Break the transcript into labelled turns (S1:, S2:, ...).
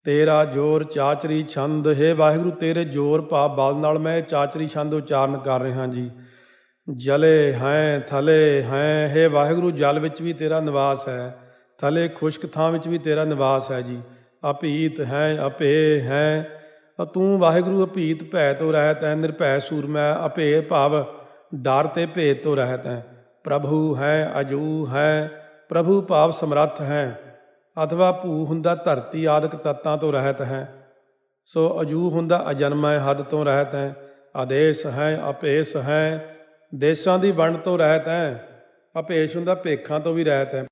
S1: ਤੇਰਾ ਜੋਰ ਚਾਚਰੀ ਛੰਦ। ਹੇ ਵਾਹਿਗੁਰੂ, ਤੇਰੇ ਜੋਰ ਭਾਵ ਬਲ ਨਾਲ ਮੈਂ ਇਹ ਚਾਚਰੀ ਛੰਦ ਉਚਾਰਨ ਕਰ ਰਿਹਾ ਜੀ। ਜਲੇ ਹੈ ਥਲੇ ਹੈ। ਹੇ ਵਾਹਿਗੁਰੂ, ਜਲ ਵਿੱਚ ਵੀ ਤੇਰਾ ਨਿਵਾਸ ਹੈ, ਥਲੇ ਖੁਸ਼ਕ ਥਾਂ ਵਿੱਚ ਵੀ ਤੇਰਾ ਨਿਵਾਸ ਹੈ ਜੀ। ਅਭੀਤ ਹੈ ਅਭੇ ਹੈ। ਤੂੰ ਵਾਹਿਗੁਰੂ ਅਭੀਤ ਭੈ ਤੋਂ ਰਹਿਤ ਹੈ, ਨਿਰਭੈ ਸੂਰਮੈ। ਅਭੇ ਭਾਵ ਡਰ ਤੇ ਭੇਦ ਤੋਂ ਰਹਿਤ ਹੈ। ਪ੍ਰਭੂ ਹੈ ਅਜੂ ਹੈ। ਪ੍ਰਭੂ ਭਾਵ ਸਮਰੱਥ ਹੈ, ਅਥਵਾ ਭੂ ਹੁੰਦਾ ਧਰਤੀ ਆਦਿਕ ਤੱਤਾਂ ਤੋਂ ਰਹਿਤ ਹੈ। ਸੋ ਅਜੂ ਹੁੰਦਾ ਅਜਨਮੈ, ਹੱਦ ਤੋਂ ਰਹਿਤ ਹੈ। ਆਦੇਸ਼ ਹੈ ਅਭੇਸ਼ ਹੈ। ਦੇਸ਼ਾਂ ਦੀ ਵੰਡ ਤੋਂ ਰਹਿਤ ਹੈ। ਅਭੇਸ਼ ਹੁੰਦਾ ਭੇਖਾਂ ਤੋਂ ਵੀ ਰਹਿਤ ਹੈ।